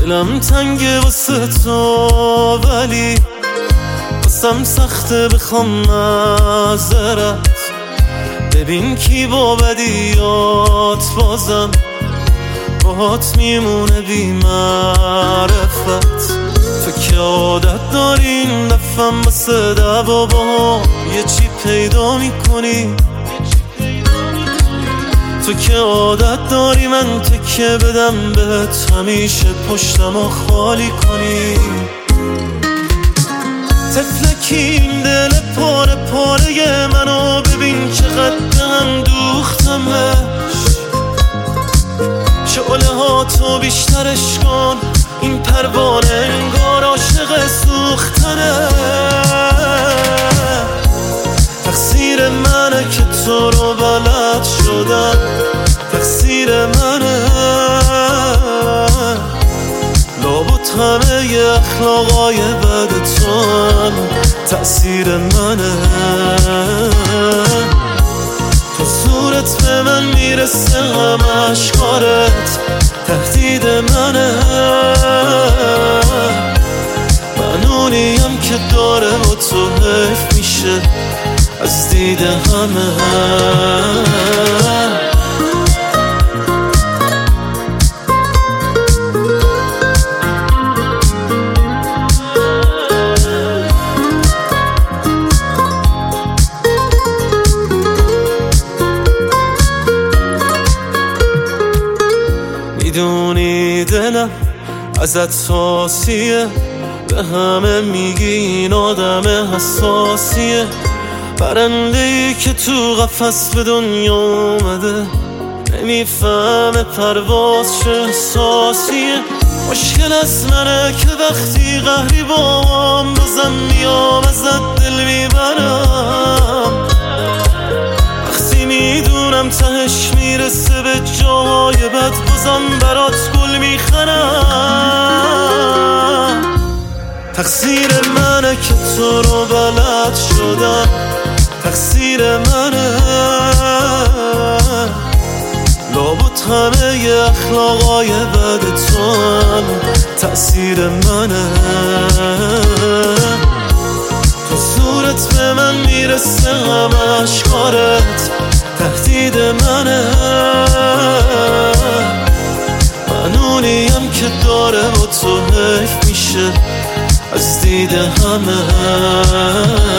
دلم تنگه واسه تو ولی واسم سخته بخوام معذرت. ببین کی با بدیات بازم باهات میمونه بی معرفت. تو که عادت داری این دفعم واسه دعوا با یه چی پیدا میکنی. تو که عادت داری من تکیه بدم بهت همیشه پشتمو خالی کنی. تفلکی این دل پاره پاره منو ببین چقدر هم دوختمش. شعله ها تو بیشترش کن این پروانه انگار عاشق سوختنه. تقصیر منه که تو رو بلد شدم، تقصیر منه. لابد همه ی اخلاقای بد تو هم تأثیر منه. تو صورت به من میرسه همش کارت تهدید منه. من اونیم که داره با تو حیف میشه از دید همه. میدونی دلم ازت ساسیه، به همه میگی این آدم حساسیه. پرنده‌ای که تو قفس به دنیا اومده نمیفهمه پرواز چه احساسیه. مشکل از منه که وقتی قهری باهم بازم میام ازت دل میبرم. وقتی میدونم تهش میرسه به جاهای بد بازم برات گل میخرم. تقصیر منه که تو رو بلد شدم، تقصیر منه. لابد همه ی اخلاقای بد تو هم تأثیر منه. تو صورت به من میرسه همش کارت تهدید منه. من اونیم که داره با تو حیف میشه از دید همه.